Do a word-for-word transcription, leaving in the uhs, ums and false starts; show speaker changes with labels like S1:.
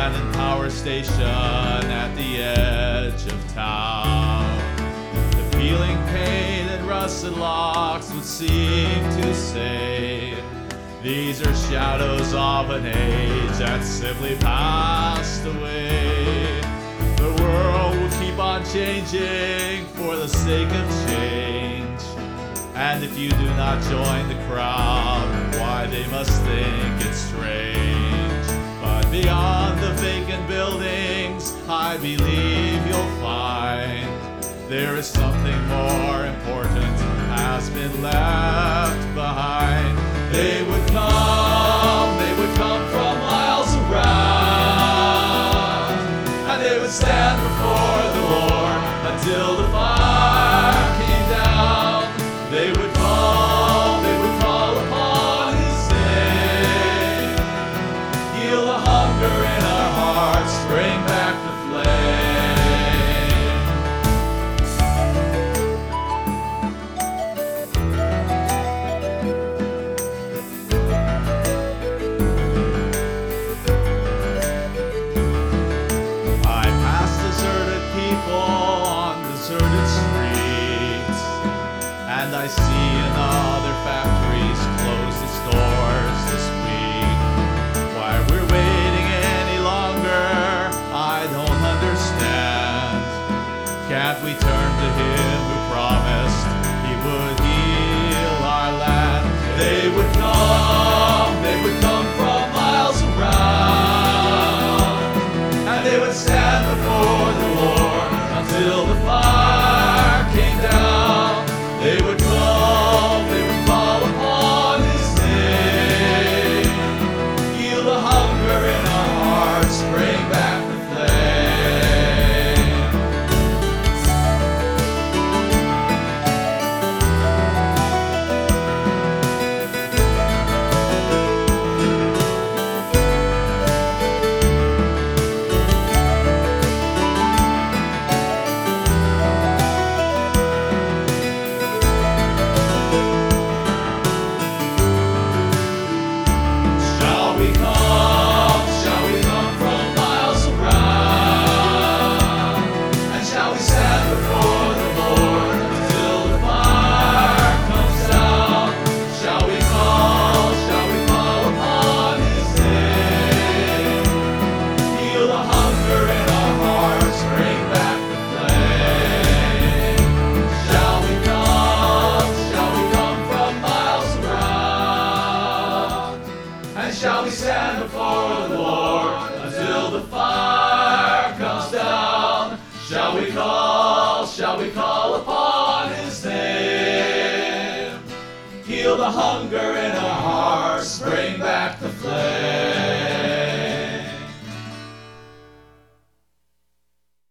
S1: abandoned power station at the edge of town. The peeling paint and rusted locks would seem to say, these are shadows of an age that simply passed away. The world will keep on changing for the sake of change. And if you do not join the crowd, why they must think it's strange. But beyond the vacant buildings, I believe you'll find there is something more important has been left behind. They would come, they would come from miles around, and they would stand before the Lord until the fire came down. They would call, they would call upon His name, heal the hunger in our hearts, bring back the and I see another factories close its doors this week. Why we're waiting any longer, I don't understand. Can't we turn to Him who promised He would heal our land? They would come, they would come from miles around, and they would stand before the Lord until the fire came down. They would call, they would call upon His name, heal the hunger in our hearts, bring back the Shall we stand before the Lord until the fire comes down? Shall we call, shall we call upon His name? Heal the hunger in our hearts, bring back the flame.